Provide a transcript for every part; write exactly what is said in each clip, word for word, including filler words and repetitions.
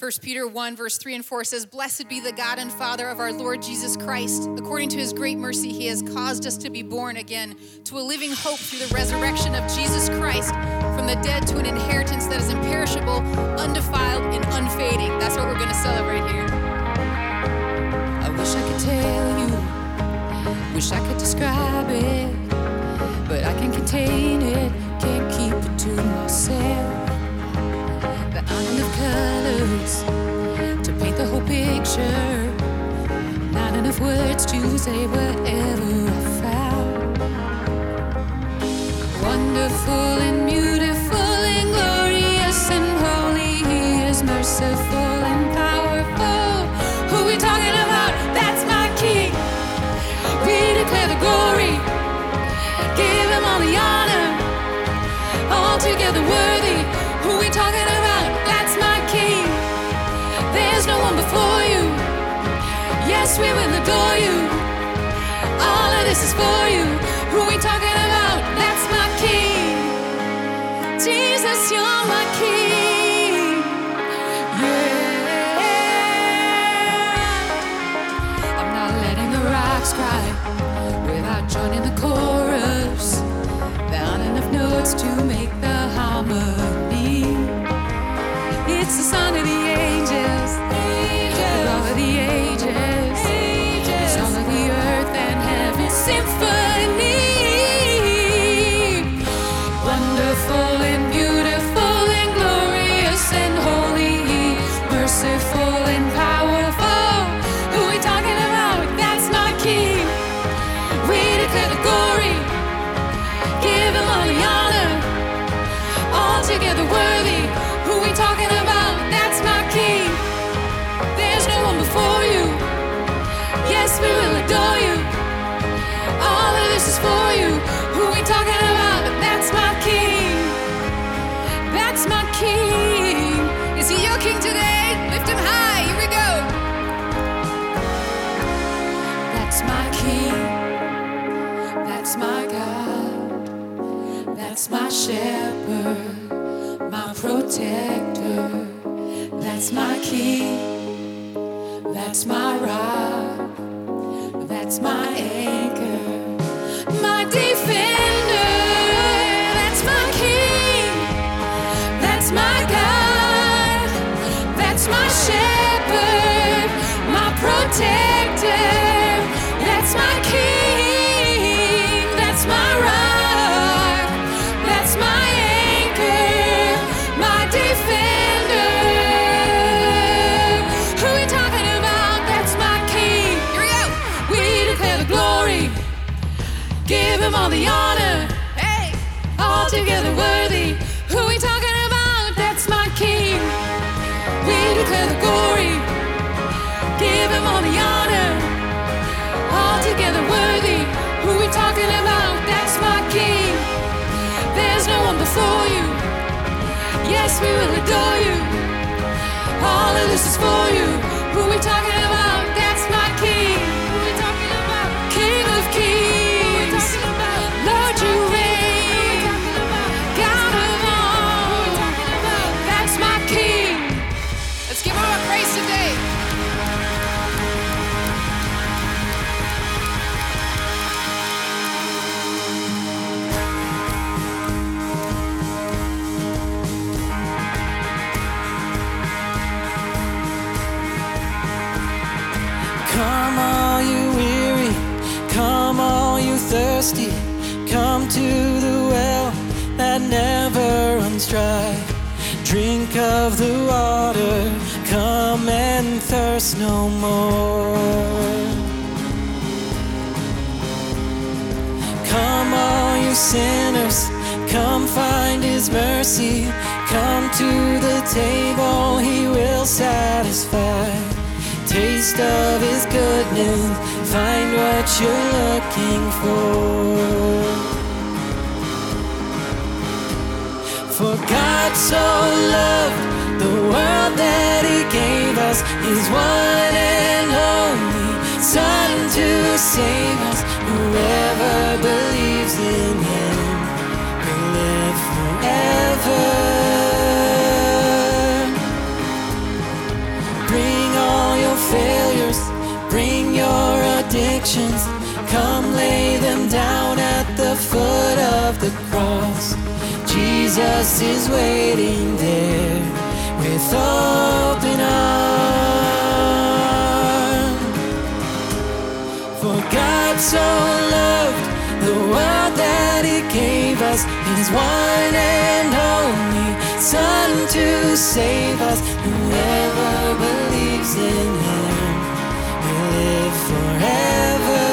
First Peter one, verse three and four says, "Blessed be the God and Father of our Lord Jesus Christ. According to his great mercy, he has caused us to be born again to a living hope through the resurrection of Jesus Christ from the dead to an inheritance that is imperishable, undefiled, and unfading." That's what we're going to celebrate here. I wish I could tell you, wish I could describe it, but I can't contain it, can't keep it to myself. There aren't enough colors to paint the whole picture, not enough words to say whatever I found. Wonderful and beautiful and glorious and holy, he is merciful and powerful. Who we talking about? That's my King. We declare the glory, give him all the honor, altogether worthy. Who we talking about? That's my King. There's no one before you. Yes, we will adore you. All of this is for you. Who we talking about? That's my King. Jesus, you're my King. Yeah. I'm not letting the rocks cry without joining the chorus. There aren't enough notes to make the harmony. It's the song of the angels, angels. All of the ages, angels. It's all of the earth and heaven's symphony. Wonderful and beautiful and glorious and holy, merciful and powerful. Who we talking about? That's my King. We declare the glory, give him all the honor, altogether worthy. Who we talking about? That's my King. There's no one before you. Yes, we will adore you. All of this is for you. Who we talking about? That's my King. That's my King. Is he your King today? Lift him high. Here we go. That's my King. That's my God. That's my shepherd, my protector. That's my King. That's my rock. That's my anchor, my defender. That's my King. That's my God. That's my shepherd, my protector. That's my King. That's my rock. That's my anchor, my defender. Who we talking about? That's my King. Here we go. We declare the glory, give him all the honor. Hey, altogether worthy. Who we talking about? That's my King. We declare the glory, give him all the honor, altogether worthy. Who we talking about? That's my King. There's no one before you. Yes, we will adore you. All of this is for you. Who we talking about? That's my King. Who we talking about? King of kings. Who we talking about? Lord, you reign. Who we talking about? God of all. Who we talking about? That's my King. Let's give him our praise today. Come all you weary, come all you thirsty, come to the well that never runs dry. Drink of the water, come and thirst no more. Come all you sinners, come find his mercy, come to the table, he will satisfy. Taste of his goodness, find what you're looking for. For God so loved the world that he gave us his one and only Son to save us. Whoever believes in him will live forever. addictions, come lay them down at the foot of the cross. Jesus is waiting there with open arms. For God so loved the world that he gave us his one and only Son to save us. Whoever believes in him will live forever.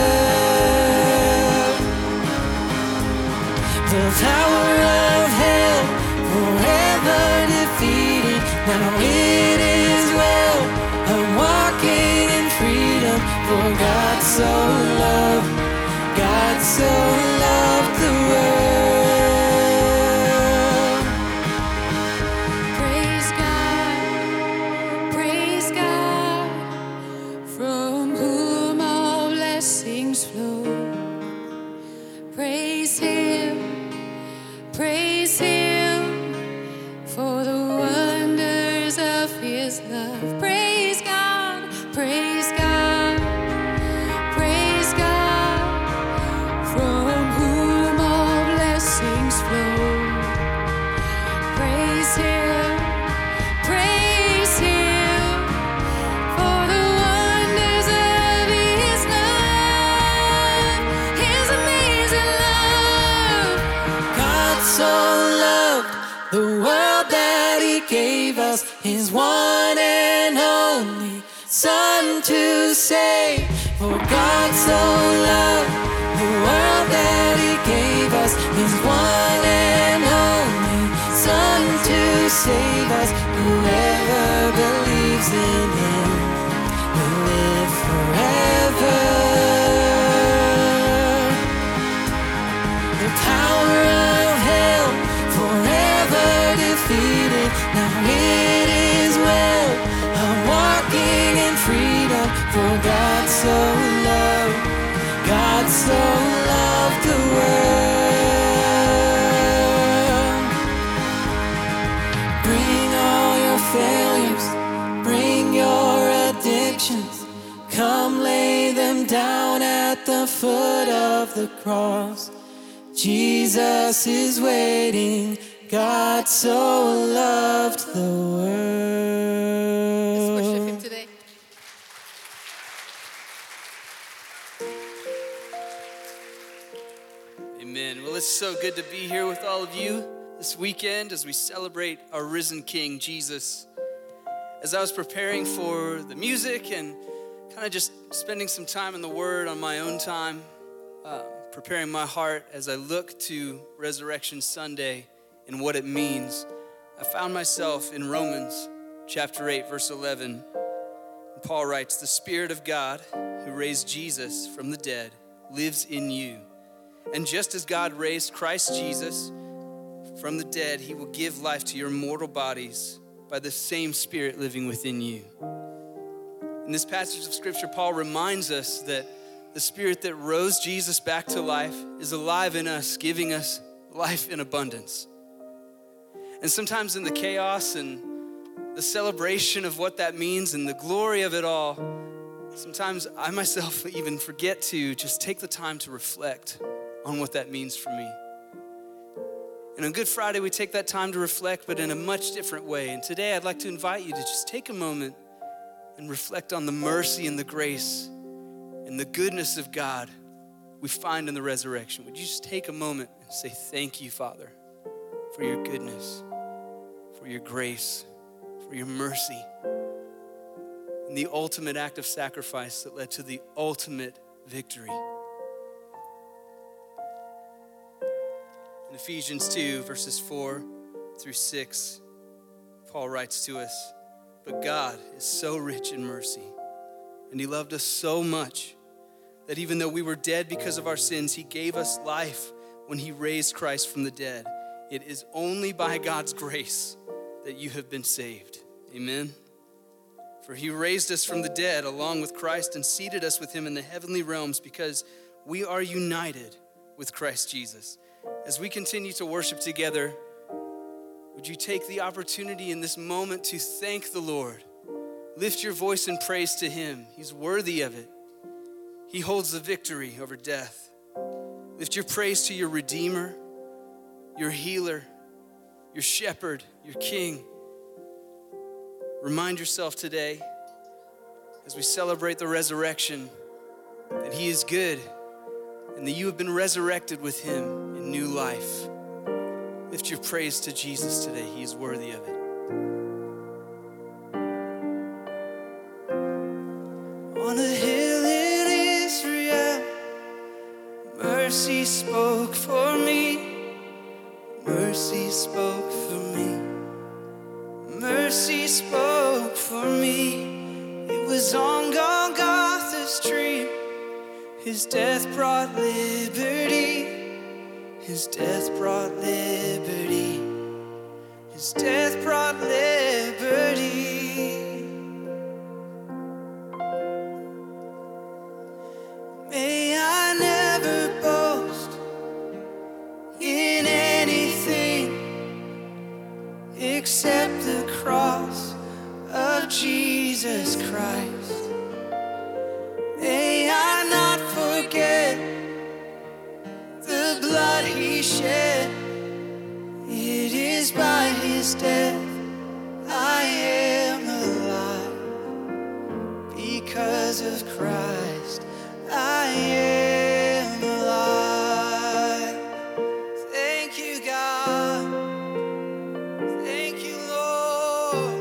The power of hell forever defeated. Now it is well, I'm walking in freedom. For God so loved, God so loved the world. Praise God, praise God, from whom all blessings flow. Praise him, praise him, for the wonders of his love. Praise God, praise God, praise God, from whom all blessings flow. Praise him, praise him, for the wonders of his love, his amazing love. God so loved the world that he gave us his one and only Son to save. For God so loved the world that he gave us his one and only Son to save us. Whoever believes in him will live forever. The power of hell forever defeated. Now it is well, I'm walking in freedom. For God so loved, God so loved the world. Bring all your failures, bring your addictions, come lay them down at the foot of the cross. Jesus is waiting, God so loved the world. Let's worship him today. Amen. Well, it's so good to be here with all of you this weekend as we celebrate our risen King, Jesus. As I was preparing for the music and kind of just spending some time in the Word on my own time, uh, preparing my heart as I look to Resurrection Sunday and what it means, I found myself in Romans chapter eight, verse eleven. And Paul writes, "The Spirit of God who raised Jesus from the dead lives in you. And just as God raised Christ Jesus from the dead, he will give life to your mortal bodies by the same Spirit living within you." In this passage of Scripture, Paul reminds us that the Spirit that rose Jesus back to life is alive in us, giving us life in abundance. And sometimes in the chaos and the celebration of what that means and the glory of it all, sometimes I myself even forget to just take the time to reflect on what that means for me. And on Good Friday, we take that time to reflect, but in a much different way. And today, I'd like to invite you to just take a moment and reflect on the mercy and the grace and the goodness of God we find in the resurrection. Would you just take a moment and say, thank you, Father, for your goodness, for your grace, for your mercy, and the ultimate act of sacrifice that led to the ultimate victory. In Ephesians two, verses four through six, Paul writes to us, "But God is so rich in mercy, and he loved us so much that even though we were dead because of our sins, he gave us life when he raised Christ from the dead. It is only by God's grace that you have been saved." Amen. "For he raised us from the dead along with Christ and seated us with him in the heavenly realms because we are united with Christ Jesus." As we continue to worship together, would you take the opportunity in this moment to thank the Lord? Lift your voice in praise to him. He's worthy of it. He holds the victory over death. Lift your praise to your Redeemer, your healer, your shepherd, your king. Remind yourself today, as we celebrate the resurrection, that he is good and that you have been resurrected with him in new life. Lift your praise to Jesus today. He is worthy of it. On a hill in Israel, mercy spoke for me. Mercy spoke for me. Mercy spoke for me. It was on Golgotha's tree. His death brought liberty. His death brought liberty. His death brought liberty. May I never boast in anything except the cross of Jesus Christ. May I not forget the blood he shed. It is by his death I am alive. Because of Christ I am alive. Thank you, God. Thank you, Lord.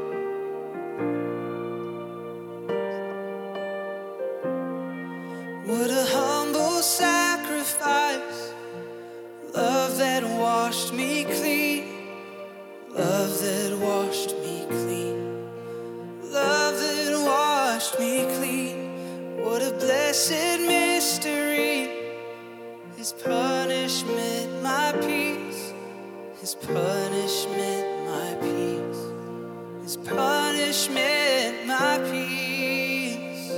What a humble sacrifice. Love that washed me clean. Love that washed me clean. Love that washed me clean. What a blessed mystery. His punishment, my peace. His punishment, my peace. His punishment, my peace.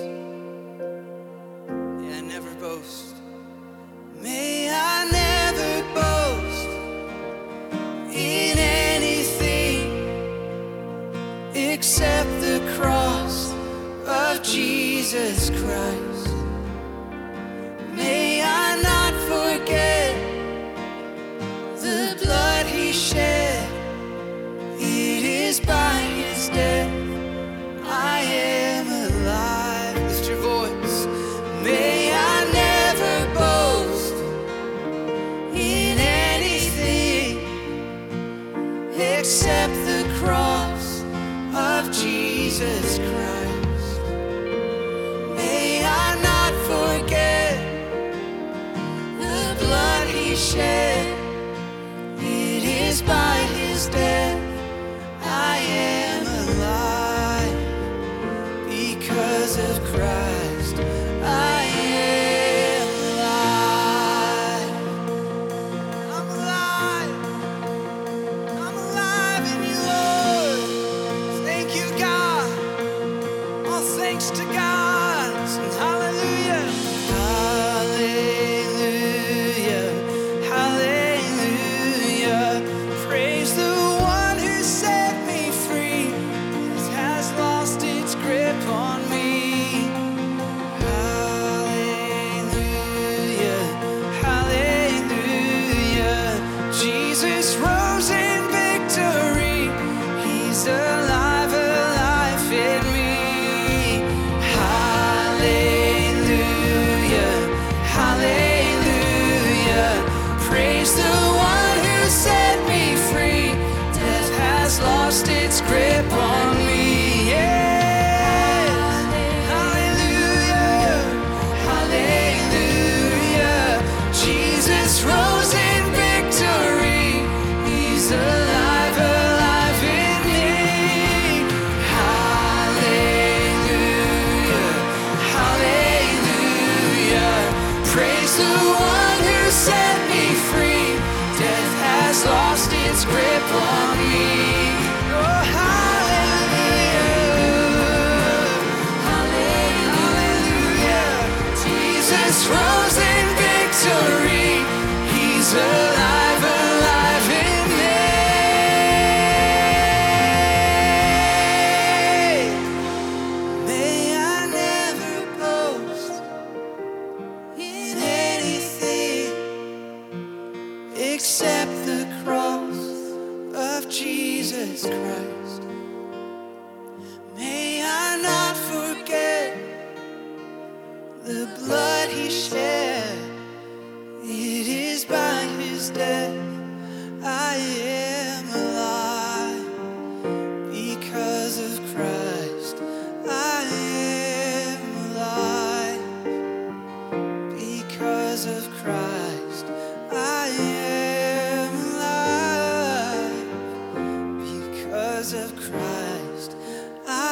May I never boast. May I never boast in anything except the cross of Jesus Christ. May I not forget the blood he shed. It is by his death I am alive. Lift your voice. May I never boast in anything except the cross of Jesus Christ. May I not forget the blood he shed. It is by his death I am alive. Because of Christ I am alive. I'm alive. I'm alive in you, Lord. Thank you, God. All thanks to God. Sing hallelujah. Hallelujah. Hallelujah. Praise the one who set me free. It has lost its grip on me. Hallelujah. Hallelujah. Jesus rose in victory. He's alive, alive in me. Hallelujah. Hallelujah. Praise the one who set me free. Death has lost its grip on me. Yeah.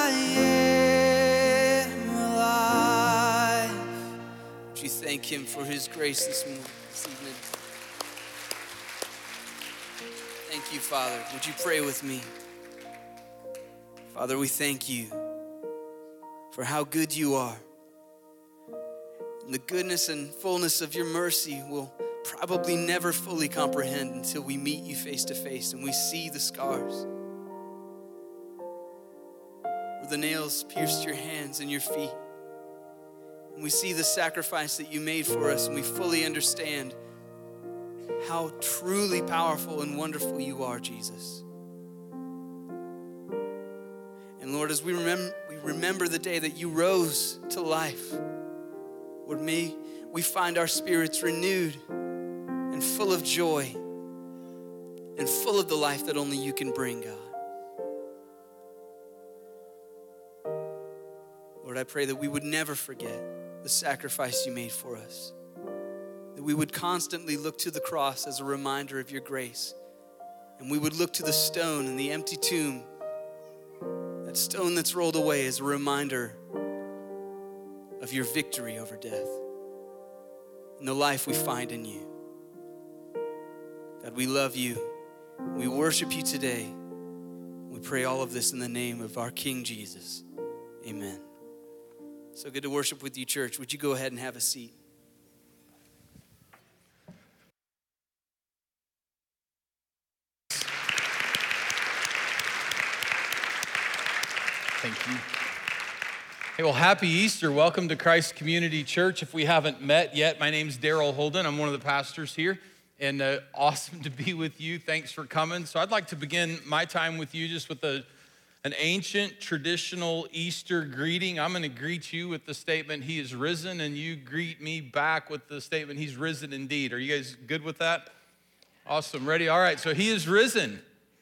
I am alive. Would you thank him for his grace this morning, this evening? Thank you, Father. Would you pray with me? Father, we thank you for how good you are. And the goodness and fullness of your mercy will probably never fully comprehend until we meet you face to face and we see the scars where the nails pierced your hands and your feet. And we see the sacrifice that you made for us, and we fully understand how truly powerful and wonderful you are, Jesus. And Lord, as we remember, we remember the day that you rose to life, Lord, may we find our spirits renewed and full of joy and full of the life that only you can bring, God. Lord, I pray that we would never forget the sacrifice you made for us, that we would constantly look to the cross as a reminder of your grace, and we would look to the stone and the empty tomb, that stone that's rolled away, as a reminder of your victory over death and the life we find in you. God, we love you. We worship you today. We pray all of this in the name of our King Jesus. Amen. So good to worship with you, church. Would you go ahead and have a seat? Thank you. Hey, well, happy Easter. Welcome to Christ Community Church. If we haven't met yet, my name's Daryl Holden. I'm one of the pastors here, and uh, awesome to be with you. Thanks for coming. So I'd like to begin my time with you just with a, an ancient, traditional Easter greeting. I'm going to greet you with the statement, he is risen, and you greet me back with the statement, he's risen indeed. Are you guys good with that? Awesome. Ready? All right, so he is risen.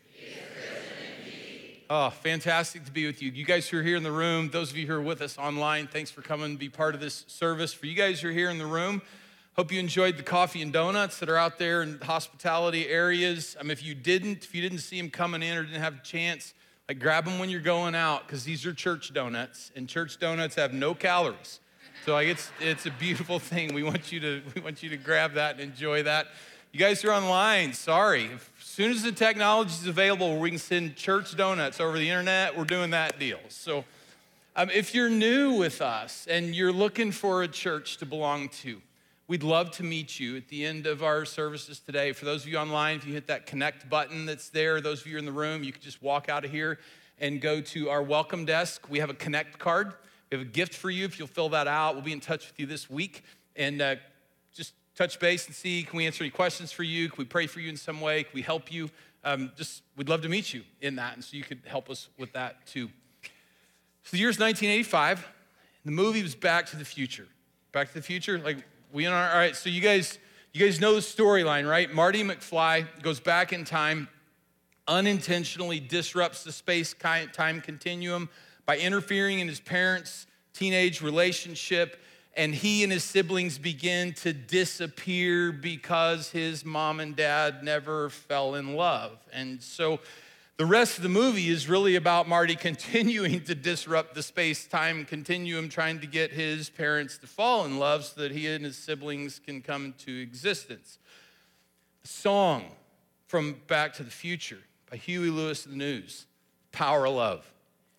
Oh, fantastic to be with you. You guys who are here in the room, those of you who are with us online, thanks for coming to be part of this service. For you guys who are here in the room, hope you enjoyed the coffee and donuts that are out there in hospitality areas. Um, if you didn't, if you didn't see them coming in or didn't have a chance, like grab them when you're going out, because these are church donuts, and church donuts have no calories. So like it's it's a beautiful thing. We want you to we want you to grab that and enjoy that. You guys who are online, sorry. As soon as the technology is available where we can send church donuts over the internet, we're doing that deal. So um, if you're new with us and you're looking for a church to belong to, we'd love to meet you at the end of our services today. For those of you online, if you hit that connect button that's there, those of you in the room, you can just walk out of here and go to our welcome desk. We have a connect card. We have a gift for you if you'll fill that out. We'll be in touch with you this week. And uh, just touch base and see, can we answer any questions for you? Can we pray for you in some way? Can we help you? Um, just, we'd love to meet you in that, and so you could help us with that too. So the year's nineteen eighty-five. The movie was Back to the Future. Back to the Future, like we in our, all right, so you guys, you guys know the storyline, right? Marty McFly goes back in time, unintentionally disrupts the space-time continuum by interfering in his parents' teenage relationship, and he and his siblings begin to disappear because his mom and dad never fell in love. And so the rest of the movie is really about Marty continuing to disrupt the space-time continuum, trying to get his parents to fall in love so that he and his siblings can come into existence. The song from Back to the Future by Huey Lewis and the News, Power of Love.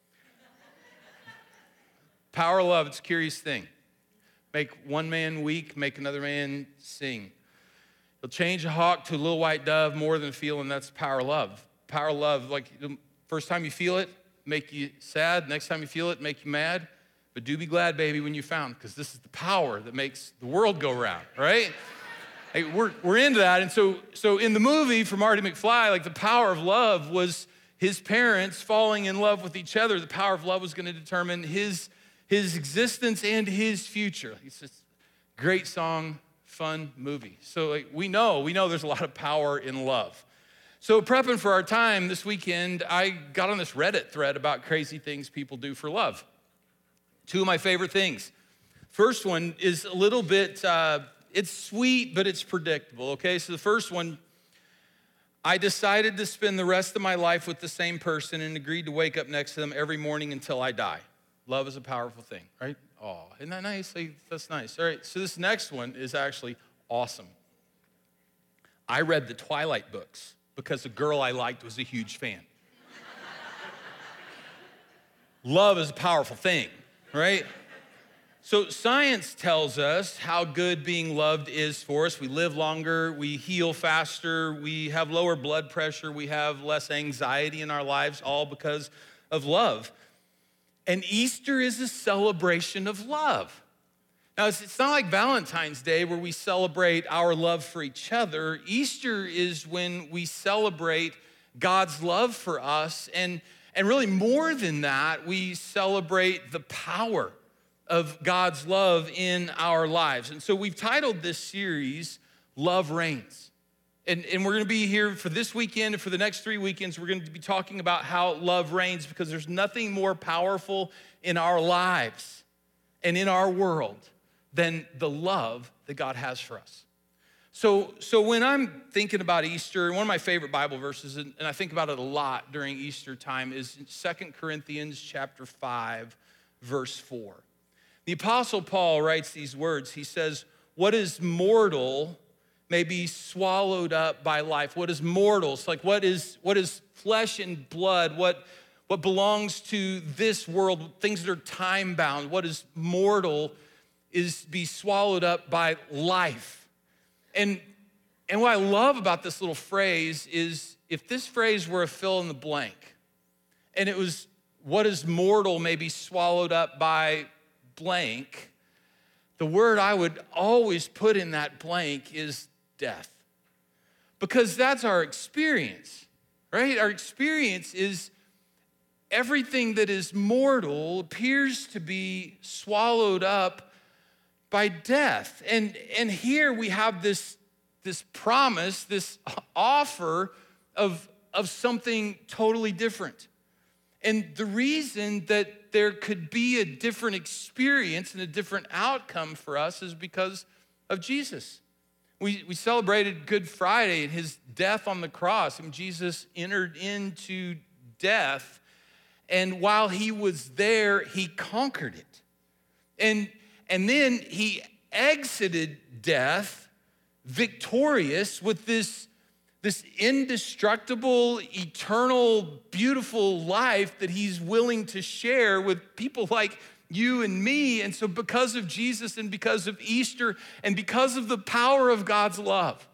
Power of love, it's a curious thing. Make one man weak, make another man sing. It'll change a hawk to a little white dove more than a feeling. That's power of love. Power of love, like first time you feel it, make you sad. Next time you feel it, make you mad. But do be glad, baby, when you found, because this is the power that makes the world go round, right? Hey, we're, we're into that. And so, so in the movie for Marty McFly, like the power of love was his parents falling in love with each other. The power of love was going to determine his his existence and his future. It's just great song, fun movie. So like, we know, we know there's a lot of power in love. So prepping for our time this weekend, I got on this Reddit thread about crazy things people do for love. Two of my favorite things. First one is a little bit, uh, it's sweet, but it's predictable, okay? So the first one, I decided to spend the rest of my life with the same person and agreed to wake up next to them every morning until I die. Love is a powerful thing, right? Oh, isn't that nice? Like, that's nice. All right, so this next one is actually awesome. I read the Twilight books because a girl I liked was a huge fan. Love is a powerful thing, right? So science tells us how good being loved is for us. We live longer, we heal faster, we have lower blood pressure, we have less anxiety in our lives, all because of love. And Easter is a celebration of love. Now, it's not like Valentine's Day where we celebrate our love for each other. Easter is when we celebrate God's love for us. And, and really more than that, we celebrate the power of God's love in our lives. And so we've titled this series, Love Reigns. And, and we're gonna be here for this weekend and for the next three weekends, we're gonna be talking about how love reigns, because there's nothing more powerful in our lives and in our world than the love that God has for us. So, so when I'm thinking about Easter, one of my favorite Bible verses, and, and I think about it a lot during Easter time, is Second Corinthians chapter five, verse four. The Apostle Paul writes these words. He says, what is mortal may be swallowed up by life. What is mortal? It's like what is, what is flesh and blood, what, what belongs to this world, things that are time-bound, what is mortal is be swallowed up by life. And, and what I love about this little phrase is if this phrase were a fill in the blank, and it was what is mortal may be swallowed up by blank, the word I would always put in that blank is death. Because that's our experience, right? Our experience is everything that is mortal appears to be swallowed up by death. And, and here we have this, this promise, this offer of, of something totally different. And the reason that there could be a different experience and a different outcome for us is because of Jesus. We, we celebrated Good Friday and his death on the cross. And Jesus entered into death. And while he was there, he conquered it. And, and then he exited death victorious with this This indestructible, eternal, beautiful life that he's willing to share with people like you and me. And so because of Jesus and because of Easter and because of the power of God's love,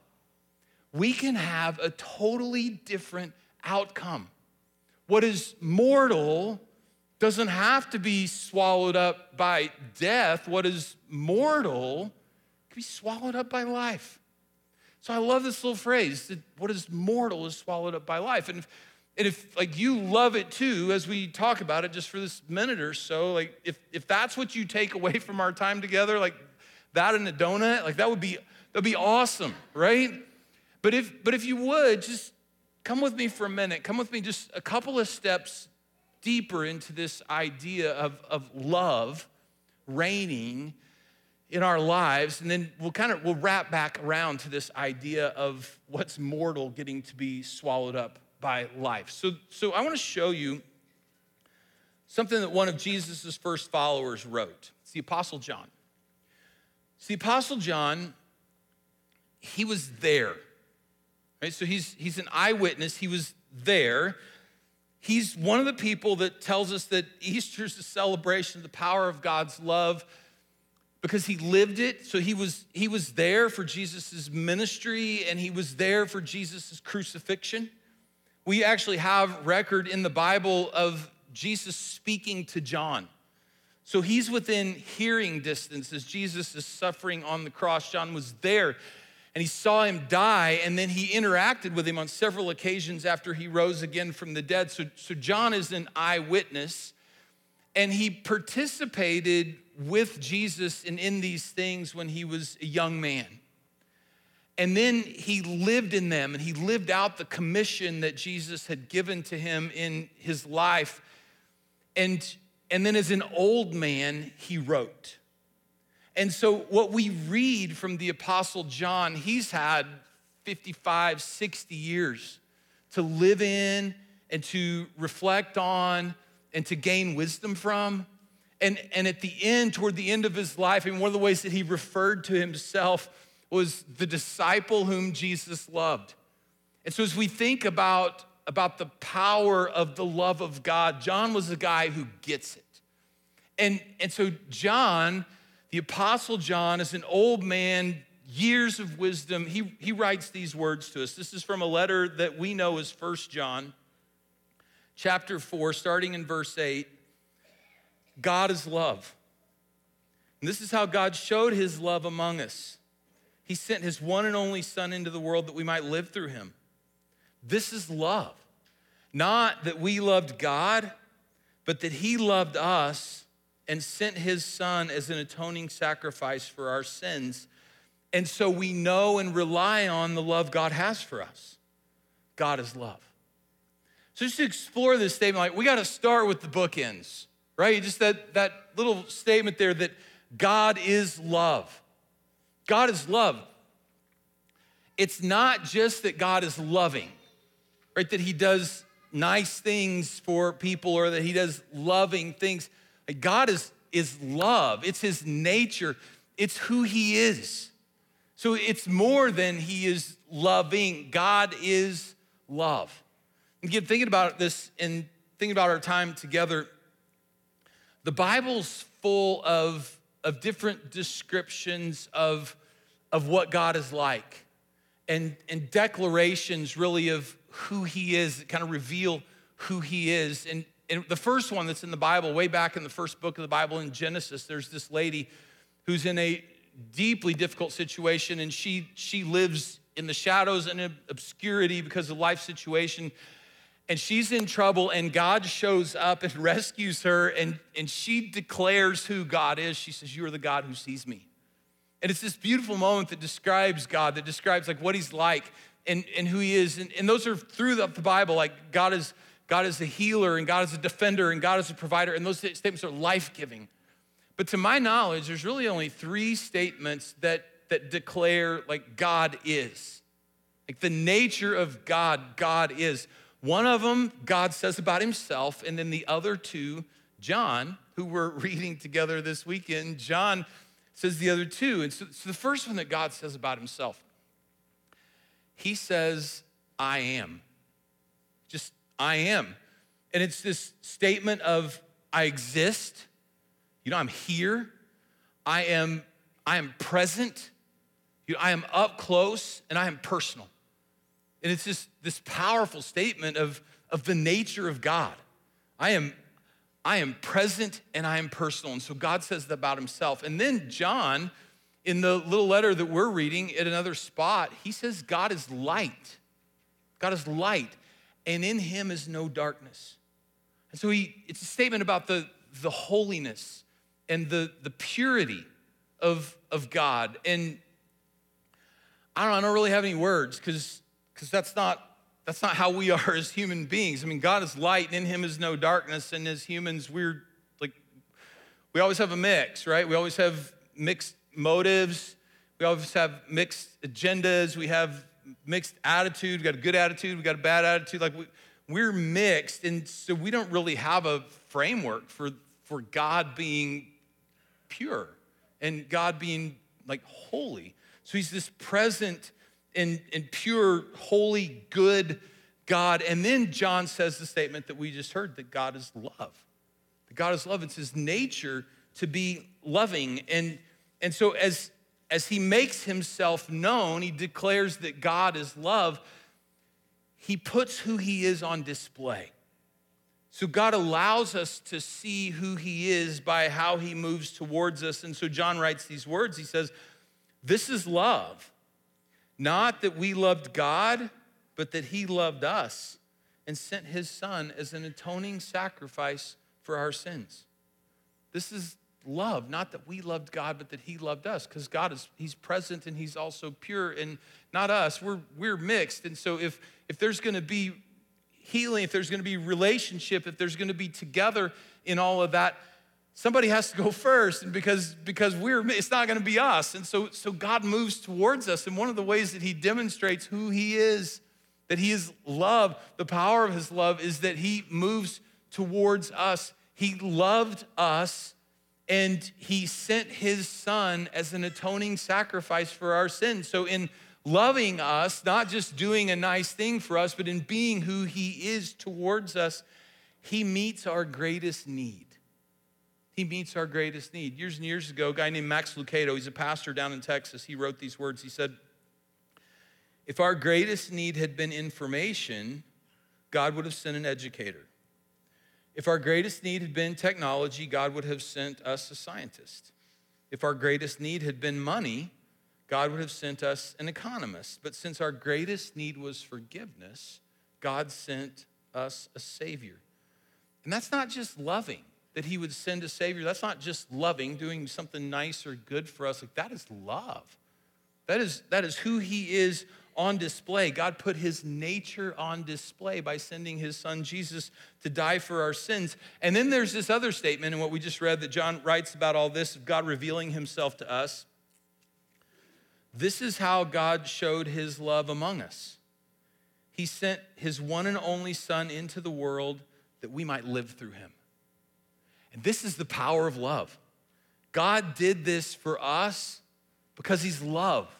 we can have a totally different outcome. What is mortal doesn't have to be swallowed up by death. What is mortal can be swallowed up by life. So I love this little phrase, that what is mortal is swallowed up by life. And if, and if like you love it too, as we talk about it just for this minute or so, like if, if that's what you take away from our time together, like that and a donut, like that would be, that'd be awesome, right? But if, but if you would, just come with me for a minute. Come with me just a couple of steps deeper into this idea of, of love reigning in our lives, and then we'll kind of, we'll wrap back around to this idea of what's mortal getting to be swallowed up by life. So, so I want to show you something that one of Jesus's first followers wrote. It's the Apostle John. It's the Apostle John, he was there, right? So he's, he's an eyewitness, he was there. He's one of the people that tells us that Easter's a celebration of the power of God's love, because he lived it. So he was, he was there for Jesus' ministry, and he was there for Jesus' crucifixion. We actually have record in the Bible of Jesus speaking to John. So he's within hearing distance as Jesus is suffering on the cross. John was there, and he saw him die, and then he interacted with him on several occasions after he rose again from the dead. So, so John is an eyewitness, and he participated with Jesus and in these things when he was a young man. And then he lived in them, and he lived out the commission that Jesus had given to him in his life. And, and then as an old man, he wrote. And so what we read from the Apostle John, he's had fifty-five, sixty years to live in and to reflect on and to gain wisdom from. And, and at the end, toward the end of his life, I mean, one of the ways that he referred to himself was the disciple whom Jesus loved. And so as we think about, about the power of the love of God, John was a guy who gets it. And, and so John, the Apostle John, is an old man, years of wisdom. He, he writes these words to us. This is from a letter that we know as First John, chapter four, starting in verse eight. God is love. And this is how God showed his love among us. He sent his one and only Son into the world that we might live through him. This is love. Not that we loved God, but that he loved us and sent his Son as an atoning sacrifice for our sins. And so we know and rely on the love God has for us. God is love. So just to explore this statement, like we got to start with the bookends, right? Just that, that little statement there that God is love. God is love. It's not just that God is loving, right? That he does nice things for people or that he does loving things. Like God is, is love. It's his nature. It's who he is. So it's more than he is loving. God is love. Again, thinking about this and thinking about our time together, the Bible's full of, of different descriptions of, of what God is like and, and declarations really of who he is that kind of reveal who he is. And, and the first one that's in the Bible, way back in the first book of the Bible in Genesis, there's this lady who's in a deeply difficult situation, and she, she lives in the shadows and obscurity because of life situation. And she's in trouble, and God shows up and rescues her, and, and she declares who God is. She says, "You are the God who sees me." And it's this beautiful moment that describes God, that describes like what he's like and, and who he is. And, and those are through the, the Bible, like God is, God is a healer, and God is a defender, and God is a provider, and those statements are life-giving. But to my knowledge, there's really only three statements that, that declare like God is. Like the nature of God, God is. One of them, God says about himself, and then the other two, John, who we're reading together this weekend, John says the other two. And so, so the first one that God says about himself, he says, "I am." Just, I am. And it's this statement of, I exist. You know, I'm here. I am, I am present. You know, I am up close, and I am personal. And it's just this powerful statement of, of the nature of God. I am, I am present and I am personal. And so God says that about himself. And then John, in the little letter that we're reading at another spot, he says God is light. God is light, and in him is no darkness. And so he, it's a statement about the, the holiness and the, the purity of, of God. And I don't know, I don't really have any words because Because that's not, that's not how we are as human beings. I mean, God is light, and in him is no darkness, and as humans, we're like, we always have a mix, right? We always have mixed motives. We always have mixed agendas. We have mixed attitude. We got a good attitude. We got a bad attitude. Like we, we're mixed, and so we don't really have a framework for, for God being pure and God being like holy. So he's this present And, and pure, holy, good God. And then John says the statement that we just heard, that God is love. That God is love. It's his nature to be loving. And, and so as, as he makes himself known, he declares that God is love, he puts who he is on display. So God allows us to see who he is by how he moves towards us. And so John writes these words. He says, "This is love. Not that we loved God, but that he loved us and sent his Son as an atoning sacrifice for our sins." This is love, not that we loved God, but that he loved us, because God is, he's present and he's also pure, and not us. We're, we're mixed. And so if, if there's gonna be healing, if there's gonna be relationship, if there's gonna be together in all of that, somebody has to go first, and because, because we're, it's not gonna be us. And so, so God moves towards us, and one of the ways that he demonstrates who he is That he is love. The power of his love is that he moves towards us. He loved us and he sent his son as an atoning sacrifice for our sins. So in loving us, not just doing a nice thing for us, but in being who he is towards us, he meets our greatest need. He meets our greatest need. Years and years ago, a guy named Max Lucado, he's a pastor down in Texas, he wrote these words. He said, if our greatest need had been information, God would have sent an educator. If our greatest need had been technology, God would have sent us a scientist. If our greatest need had been money, God would have sent us an economist. But since our greatest need was forgiveness, God sent us a Savior. And that's not just loving, that he would send a Savior. That's not just loving, doing something nice or good for us. Like, that is love. That is, that is who he is on display. God put his nature on display by sending his son Jesus to die for our sins. And then there's this other statement in what we just read that John writes about all this, of God revealing himself to us. This is how God showed his love among us. He sent his one and only son into the world that we might live through him. And this is the power of love. God did this for us because he's love.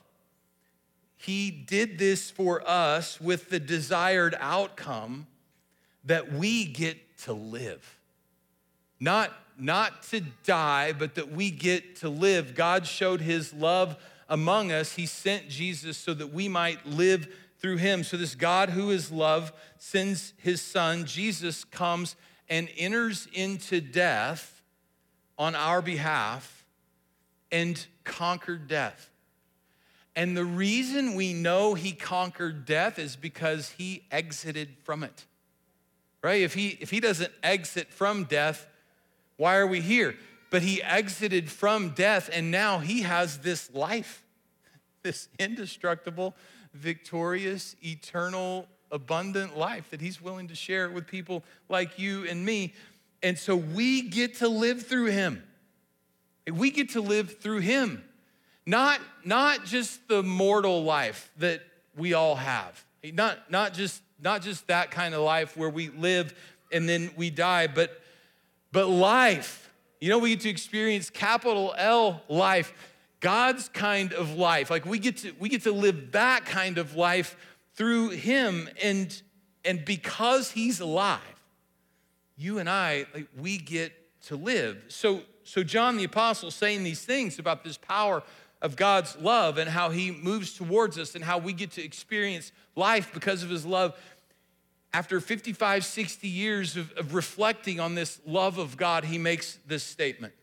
He did this for us with the desired outcome that we get to live. Not, not to die, but that we get to live. God showed his love among us. He sent Jesus so that we might live through him. So this God who is love sends his son. Jesus comes and enters into death on our behalf and conquered death. And the reason we know he conquered death is because he exited from it, right? If he, if he doesn't exit from death, why are we here? But he exited from death, and now he has this life, this indestructible, victorious, eternal, abundant life that he's willing to share with people like you and me. And so we get to live through him. We get to live through him. Not, not just the mortal life that we all have. Not, not, just, not just that kind of life where we live and then we die, but, but life. You know, we get to experience capital L life, God's kind of life. Like we get to, we get to live that kind of life through him. And, and because he's alive, you and I, like, we get to live. So, so John the Apostle saying these things about this power of God's love and how he moves towards us and how we get to experience life because of his love. After fifty-five, sixty years of, of reflecting on this love of God, he makes this statement.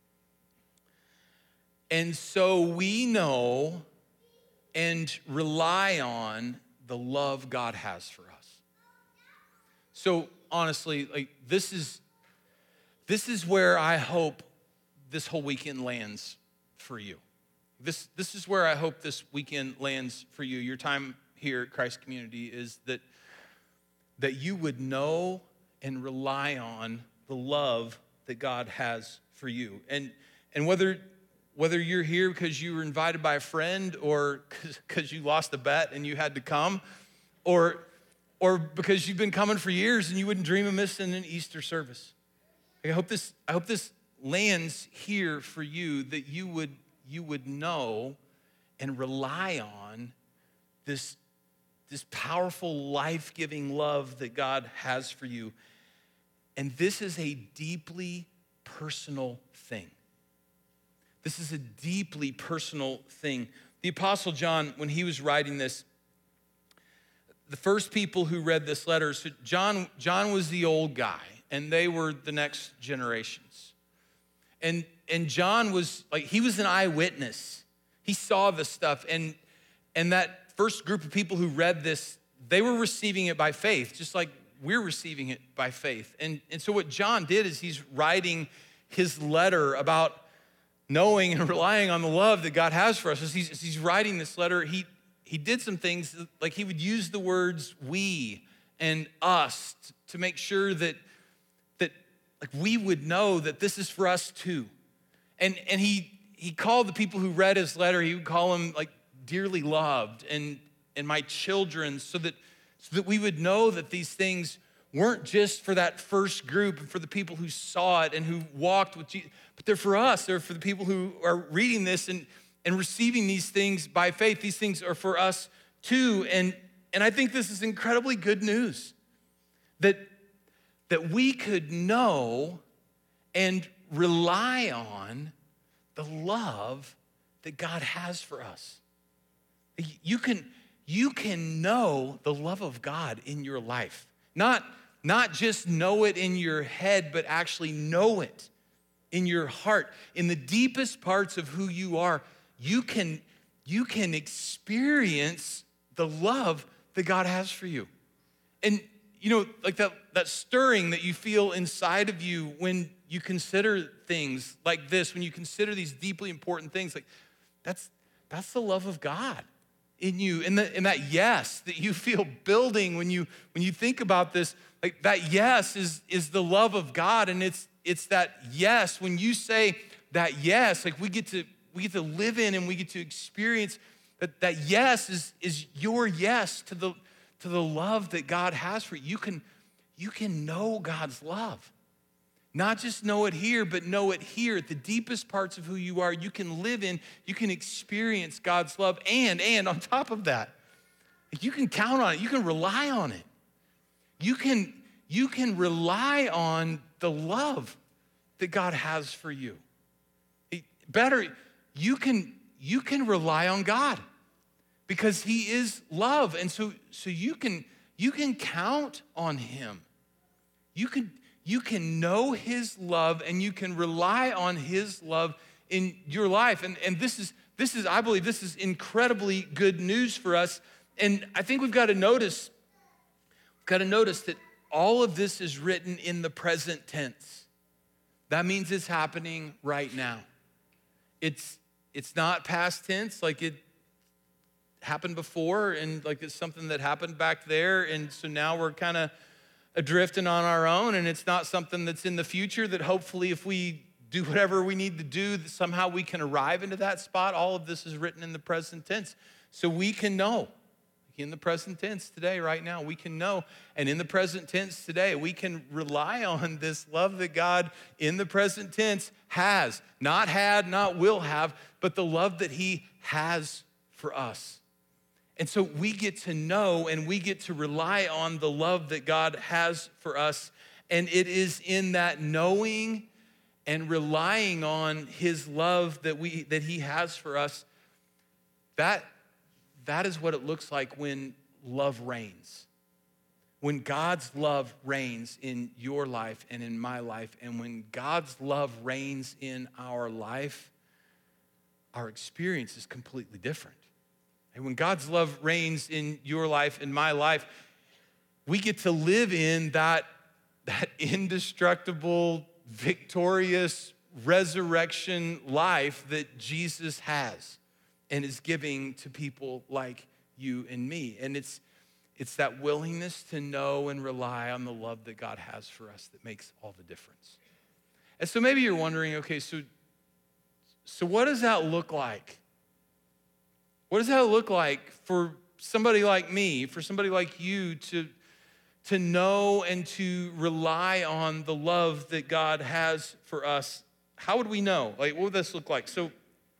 And so we know and rely on the love God has for us. So honestly, like this is, this is where I hope this whole weekend lands for you. This, this is where I hope this weekend lands for you. Your time here at Christ Community is that, that you would know and rely on the love that God has for you. And, and whether, whether you're here because you were invited by a friend or because you lost a bet and you had to come, or, or because you've been coming for years and you wouldn't dream of missing an Easter service. I hope this, I hope this lands here for you, that you would you would know and rely on this, this powerful, life-giving love that God has for you. And this is a deeply personal thing. This is a deeply personal thing. The Apostle John, when he was writing this, the first people who read this letter, so John, John was the old guy, and they were the next generations. And And John was like, he was an eyewitness. He saw the stuff. And, and that first group of people who read this, they were receiving it by faith, just like we're receiving it by faith. And, and so what John did is he's writing his letter about knowing and relying on the love that God has for us. As he's, as he's writing this letter, he, he did some things, like he would use the words we and us to make sure that, that like we would know that this is for us too. And, and he, he called the people who read his letter, he would call them like dearly loved and, and my children, so that, so that we would know that these things weren't just for that first group and for the people who saw it and who walked with Jesus, but they're for us. They're for the people who are reading this and, and receiving these things by faith. These things are for us too. And, and I think this is incredibly good news, that, that we could know and rely on the love that God has for us. You can, you can know the love of God in your life. Not, not just know it in your head, but actually know it in your heart. In the deepest parts of who you are, you can, you can experience the love that God has for you. And you know, like that, that stirring that you feel inside of you when you consider things like this, when you consider these deeply important things, like that's, that's the love of God in you. And, the, and that yes that you feel building when you, when you think about this, like that yes is, is the love of God. And it's, it's that yes, when you say that yes, like we get to, we get to live in and we get to experience that, that yes is, is your yes to the, to the love that God has for you. You can, you can know God's love. Not just know it here, but know it here at the deepest parts of who you are. You can live in, you can experience God's love. And, and on top of that, you can count on it. You can rely on it. You can, you can rely on the love that God has for you. It, better, you can, you can rely on God because he is love. And so, so you can, you can count on him. You can, You can know his love and you can rely on his love in your life. And, and this is, this is, I believe this is incredibly good news for us. And I think we've got to notice, we've got to notice that all of this is written in the present tense. That means it's happening right now. It's, it's not past tense like it happened before and like it's something that happened back there. And so now we're kind of adrifting on our own, and it's not something that's in the future that hopefully if we do whatever we need to do, that somehow we can arrive into that spot. All of this is written in the present tense. So we can know in the present tense today, right now, we can know. And in the present tense today, we can rely on this love that God in the present tense has, not had, not will have, but the love that he has for us. And so we get to know and we get to rely on the love that God has for us. And it is in that knowing and relying on his love that we that he has for us, that, that is what it looks like when love reigns. When God's love reigns in your life and in my life, and when God's love reigns in our life, our experience is completely different. And when God's love reigns in your life, in my life, we get to live in that, that indestructible, victorious resurrection life that Jesus has and is giving to people like you and me. And it's, it's that willingness to know and rely on the love that God has for us that makes all the difference. And so maybe you're wondering, okay, so, so what does that look like? What does that look like for somebody like me, for somebody like you to, to know and to rely on the love that God has for us? How would we know? Like, what would this look like? So,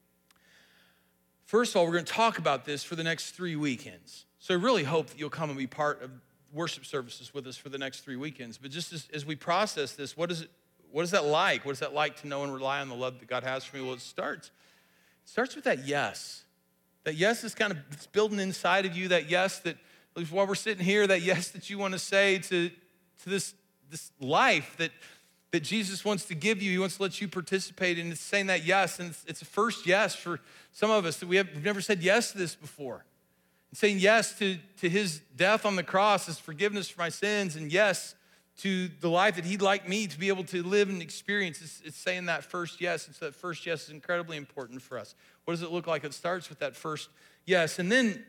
first of all, we're going to talk about this for the next three weekends. So I really hope that you'll come and be part of worship services with us for the next three weekends. But just as, as we process this, what is it? What is that like? What is that like to know and rely on the love that God has for me? Well, it starts, it starts with that yes. That yes is kind of it's building inside of you, that yes that, while we're sitting here, that yes that you want to say to, to this, this life that, that Jesus wants to give you. He wants to let you participate in. It's saying that yes, and it's, it's a first yes for some of us that we have, we've never said yes to this before. And saying yes to, to his death on the cross as forgiveness for my sins, and yes to the life that he'd like me to be able to live and experience. It's, it's saying that first yes, and so that first yes is incredibly important for us. What does it look like? It starts with that first yes. And then,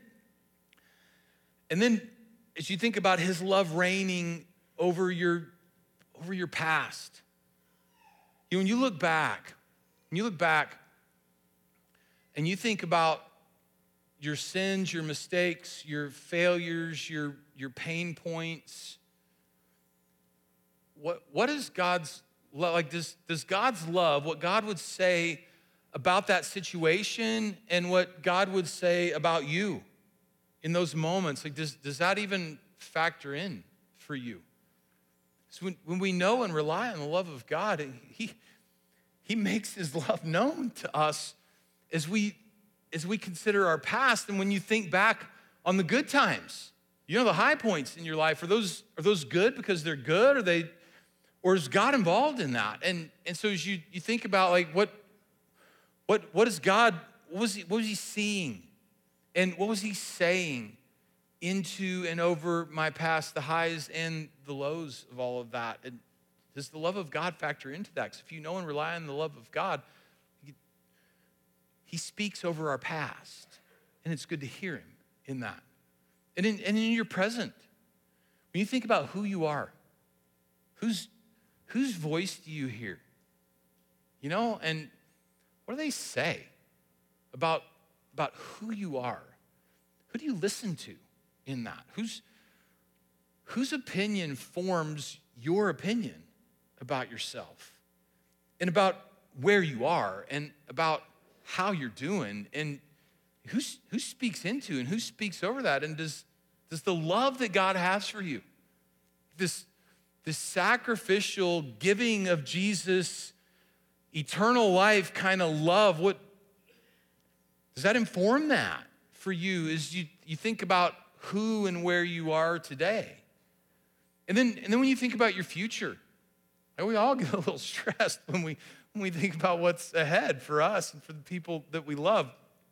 and then as you think about his love reigning over your, over your past, you know, when you look back, when you look back and you think about your sins, your mistakes, your failures, your your pain points. What, what is God's love? Like, does, does God's love, what God would say about that situation and what God would say about you in those moments, like, does, does that even factor in for you? So when, when we know and rely on the love of God, he, he makes his love known to us as we, as we consider our past. And when you think back on the good times, you know, the high points in your life, are those, are those good because they're good? Or they, or is God involved in that? And, and so as you, you think about, like, what, what, what is God, what was, he, what was he seeing? And what was he saying into and over my past, the highs and the lows of all of that? And does the love of God factor into that? Because if you know and rely on the love of God, he speaks over our past, and it's good to hear him in that. And in, and in your present, when you think about who you are, whose, whose voice do you hear? You know, and what do they say about, about who you are? Who do you listen to in that? Whose, whose opinion forms your opinion about yourself and about where you are and about how you're doing, and who's, who speaks into and who speaks over that? And does, does the love that God has for you, this, this sacrificial giving of Jesus, eternal life kind of love, what does that inform that for you as you, you think about who and where you are today? And then, and then when you think about your future, like, we all get a little stressed when we, when we think about what's ahead for us and for the people that we love.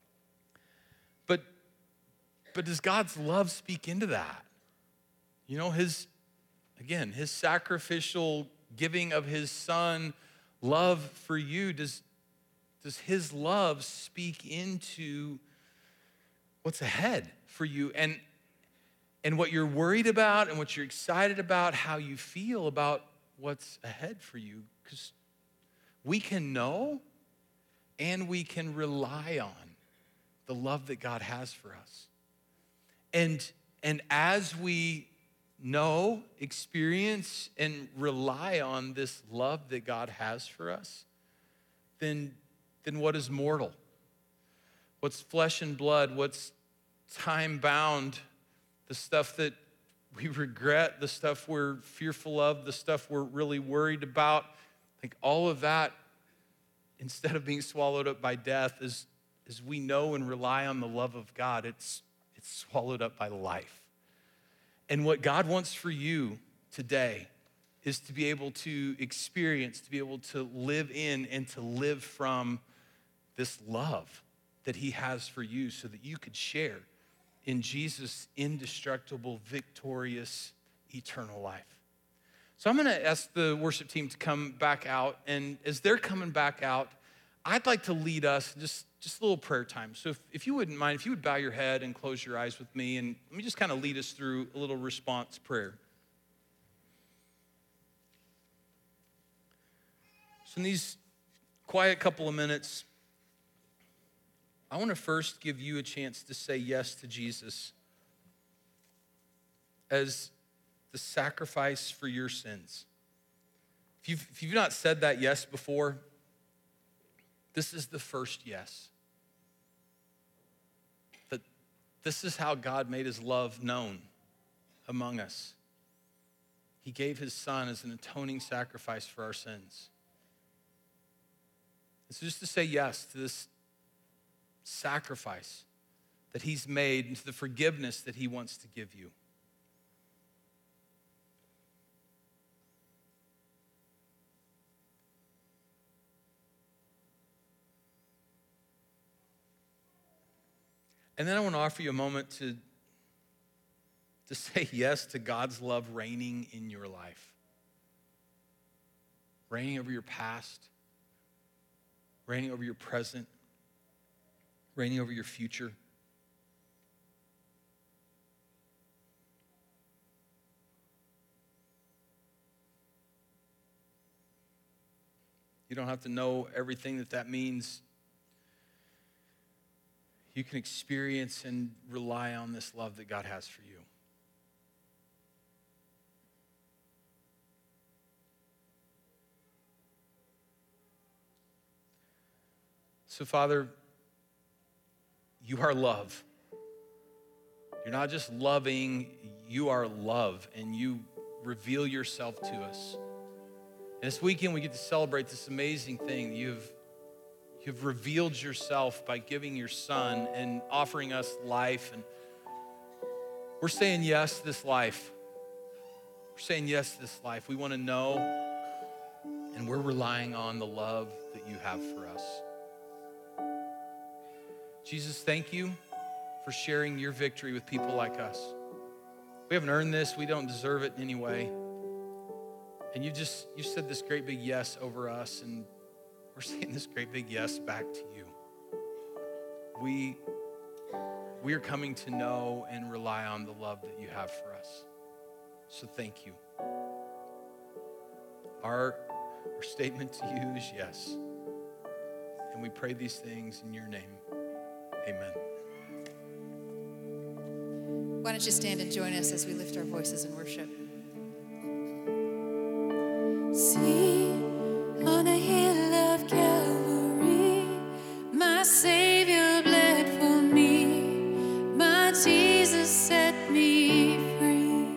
But, but does God's love speak into that? You know, his, again, his sacrificial giving of his son, love for you, does, does his love speak into what's ahead for you and, and what you're worried about and what you're excited about, how you feel about what's ahead for you? Because we can know and we can rely on the love that God has for us. And, and as we know, experience, and rely on this love that God has for us, then, then what is mortal? What's flesh and blood? What's time-bound? The stuff that we regret, the stuff we're fearful of, the stuff we're really worried about, like all of that, instead of being swallowed up by death, as, as we know and rely on the love of God, it's, it's swallowed up by life. And what God wants for you today is to be able to experience, to be able to live in and to live from this love that he has for you so that you could share in Jesus' indestructible, victorious, eternal life. So I'm gonna ask the worship team to come back out, and as they're coming back out, I'd like to lead us just, just a little prayer time. So if, if you wouldn't mind, if you would bow your head and close your eyes with me, and let me just kind of lead us through a little response prayer. So in these quiet couple of minutes, I want to first give you a chance to say yes to Jesus as the sacrifice for your sins. If you've, if you've not said that yes before, this is the first yes. That this is how God made his love known among us. He gave his son as an atoning sacrifice for our sins. And so just to say yes to this sacrifice that he's made and to the forgiveness that he wants to give you. And then I want to offer you a moment to, to say yes to God's love reigning in your life. Reigning over your past, reigning over your present, reigning over your future. You don't have to know everything that that means. You can experience and rely on this love that God has for you. So, Father, you are love. You're not just loving, you are love, and you reveal yourself to us. And this weekend, we get to celebrate this amazing thing. You've, you've revealed yourself by giving your son and offering us life. And we're saying yes to this life. We're saying yes to this life. We want to know, and we're relying on the love that you have for us. Jesus, thank you for sharing your victory with people like us. We haven't earned this. We don't deserve it in any way. And you just, you said this great big yes over us, and we're saying this great big yes back to you. We, we are coming to know and rely on the love that you have for us. So thank you. Our, our statement to you is yes. And we pray these things in your name. Amen. Why don't you stand and join us as we lift our voices in worship? See, on a hill of Calvary, my Savior bled for me. My Jesus set me free.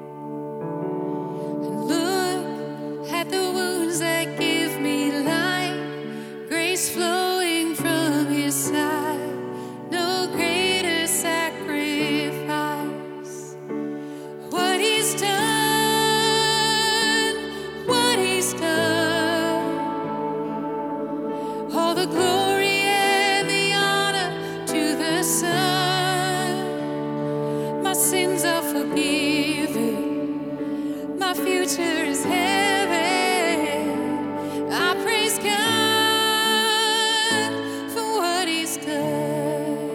And look at the wounds that give me life, grace flowing from his side. No greater sacrifice. What he's done, what he's done. All the glory and the honor to the Son. My sins are forgiven. My future is heaven. I praise God for what he's done.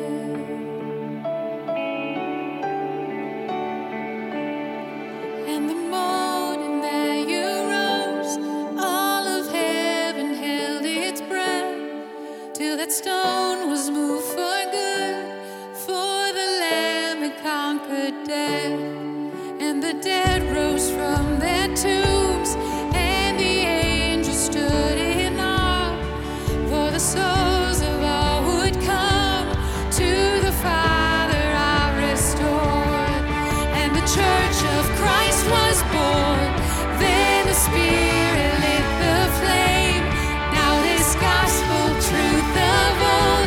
And the morning that you rose, all of heaven held its breath, till that stone was moved for good, for the Lamb had conquered death. And the dead rose from their tombs, and the angels stood in awe, for the souls of all would come to the Father are restored. And the church of Christ was born. Then the Spirit lit the flame. Now this gospel truth of old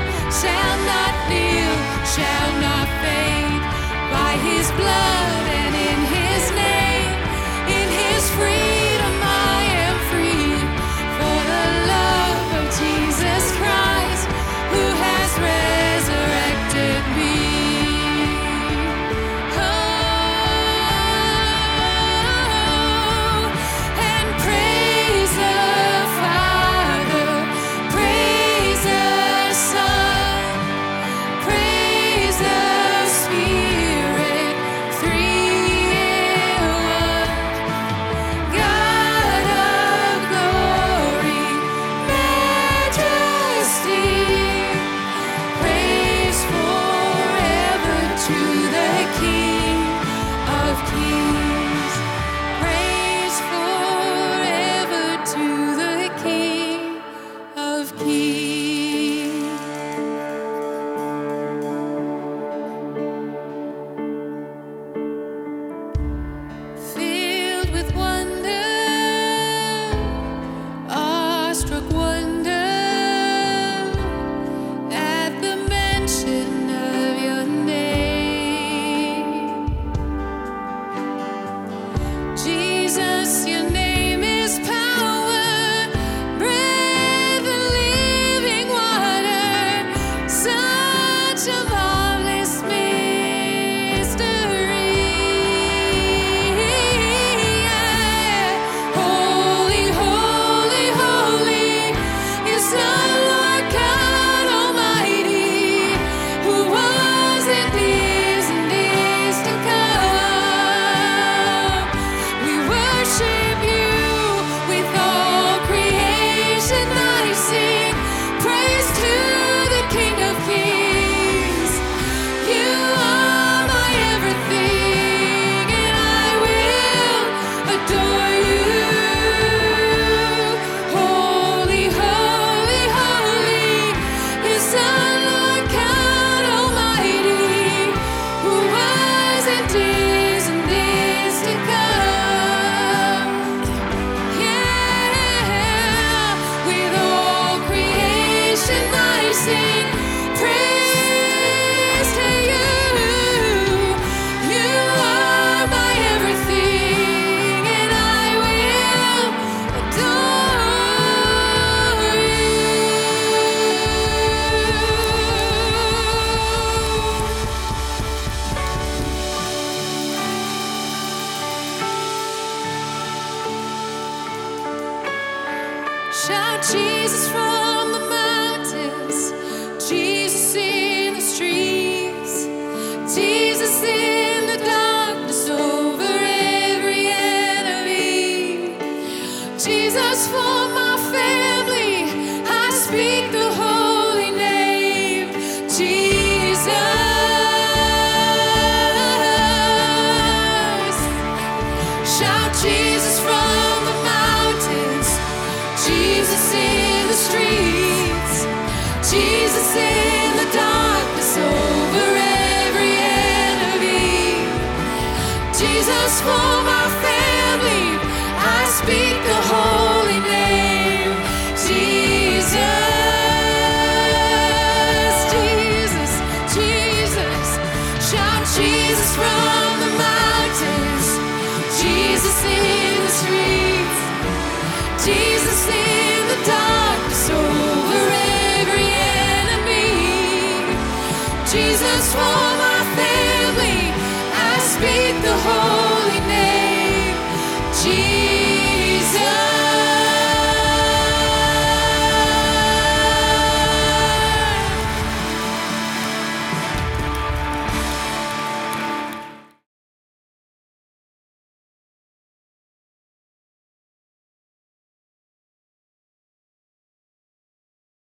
Shout Jesus from the mountains, Jesus in the streets, Jesus in the darkness over every enemy. Jesus for my family, I speak the holy name, Jesus. Shout Jesus from the mountains, Jesus in the streets, Jesus in the darkness over every enemy. Jesus for my